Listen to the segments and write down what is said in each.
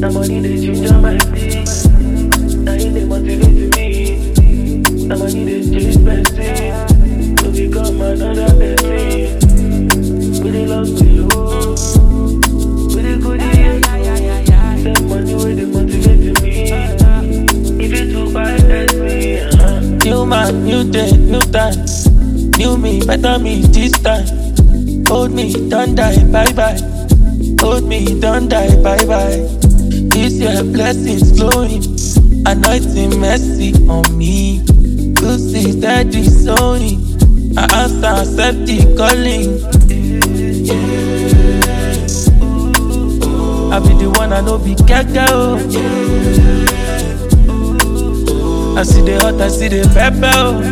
Now money they ginger my feet. Now you they motivate me. Now money they change person to become another person. With the love to you, with the goodie. That money where they motivate me. If it too bad, that's me. New man, new day, new time. New me, better me this time. Hold me, don't die, bye bye. Hold me, don't die, bye bye. This year blessings flowing, anointing mercy on me. Good see steady sowing, I answer accept the calling. I be the one I know be keke oh. I see the hot, I see the pepper oh.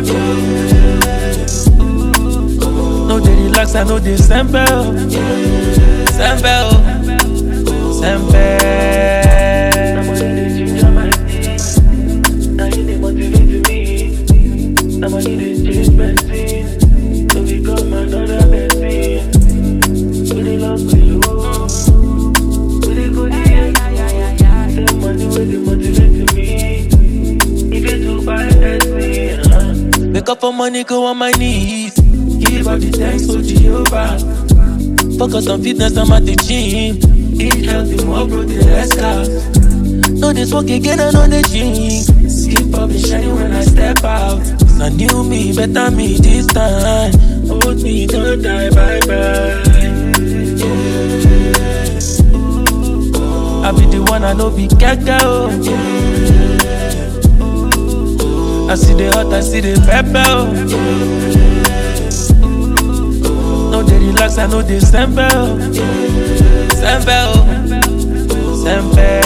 No they relax, I know they sempe oh. Sempe oh. Sempe. Now money they ginger my feet. Now you they motivate me. Now money they change person to become another person. With the love to you, with the goodie. That money where they motivate me. If it too bad, that's me. Wake up for money, go on my knees. Give all the thanks to Jehovah. Focus on fitness, I'm at the gym. Eat healthy, more protein, less carbs. No this work again, I know the gym. Skip up and shine when I step out. Cause I knew me, better me this time. Hold me, don't die, bye bye. I be the one I know be keke oh. I see the hot, I see the pepper oh. No they relax, I know they sempe oh. Sempe oh. Sempe.